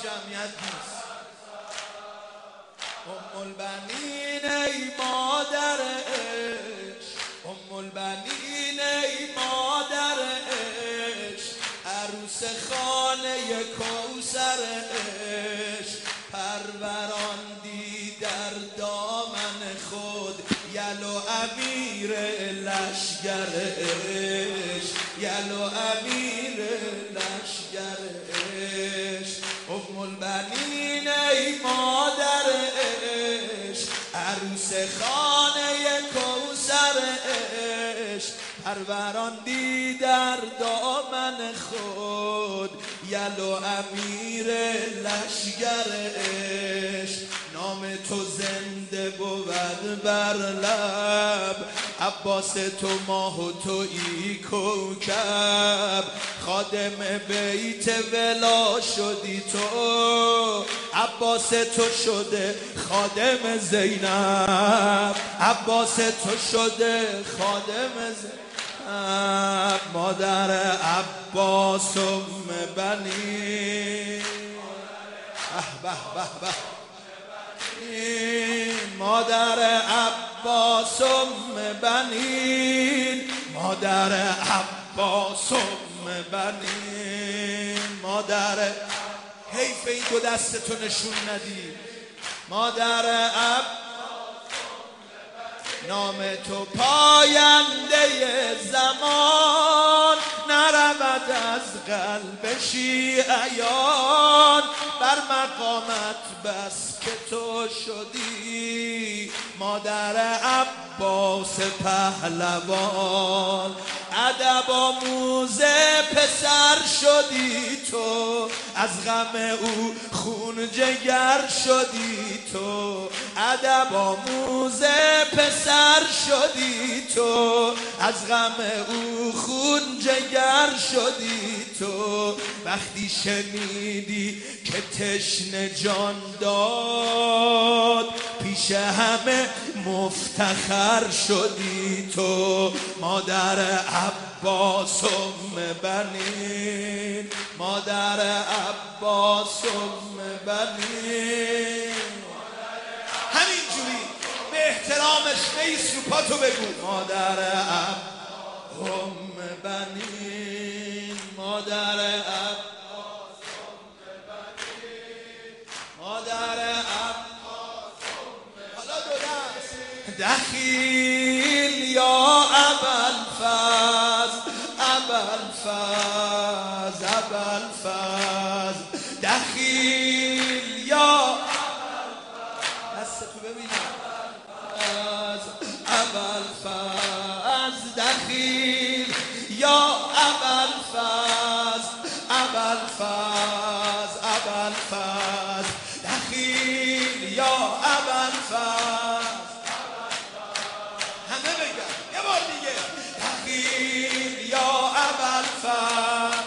جمعیت نیست. ام البنین ای مادر عشق، ام البنین ای مادر عشق، عروس خانه کوثر عشق، پروراندی در دامن خود یل و امیر لشگر عشق، یل و امیر لشگر عشق. ام البنین ای مادر عشق، عروس خانه کوثر عشق، پروراندی در دامن خود یل و امیر لشگر عشق. نام تو زنده بود بر لب، عباس تو ماه و تویی کوکب، خادم بیت ولا شدی تو، عباس تو شده خادم زینب، عباس تو شده خادم زینب. مادر عباس ام بنی، به به به، مادر عباس ام بنین، مادر عباس ام بنین، مادر حیف این دو دستتو نشون ندی. مادر عباس نام تو پاینده زمان، نرود از قلب شیعیان، بر مقامت بس که تو شدی مادر عباس پهلوان، ادب آموز پسر شدی تو، از غم او خون جگر شدی تو، ادب آموز پسر شدی تو، از غم او خون جگر شدی تو. وقتی شنیدی که تشنه جان داد، پیش همه مفتخر شدی تو، مادر عباس ام بنین، مادر عباس ام بنین. همینجوری به احترامش نیست رو پاتو بگو. مادر عباس ام بنین، مادر عباس ام بنین، مادر عباس ام بنین. حالا دو دست دخیل یا ابوالفضل، ابوالفضل، ابوالفضل، دخیل یا دستتو ببینم، ابوالفضل، دخیل یا ابوالفضل، ابوالفضل، ابوالفضل، دخیل یا ابوالفضل. همه بگن یه بار دیگه، دخیل یا ابوالفضل،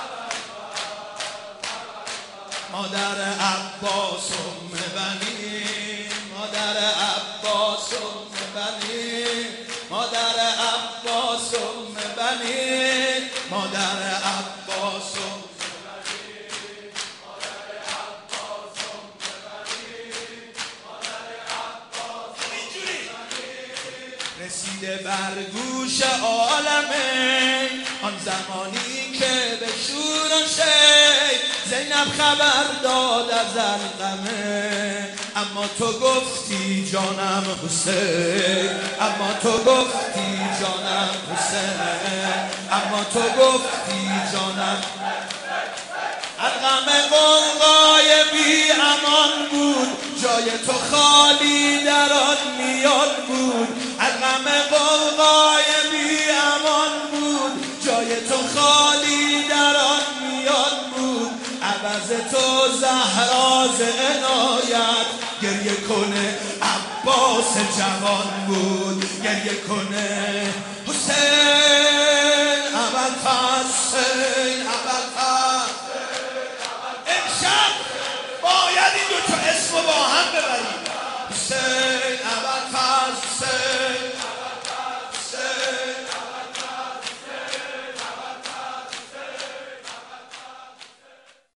مادر عباس ام بنین، مادر عباس ام بنین، مادر عباس ام بنین، مادر عباس ام بنین، مادر عباس ام بنین، مادر عباس. اینجوری رسیده بر گوش عالمه آن زمانی که به شور و شی زینب خبر داد از القمه، اما تو گفتی جانم حسین، اما تو گفتی جانم حسین، اما تو گفتی جانم. القمه قوقای بی امان بود، جای تو خالی در آن میان بود، القمه قوقای بی امان بود، جای تو خالی در آن میان بود، عوض تو زهرا ز عنایت گریه کنه، عباس جوان بود گریه کنه، حسین ابوالفضل، حسین ابوالفضل. امشب باید این دو تا اسم با هم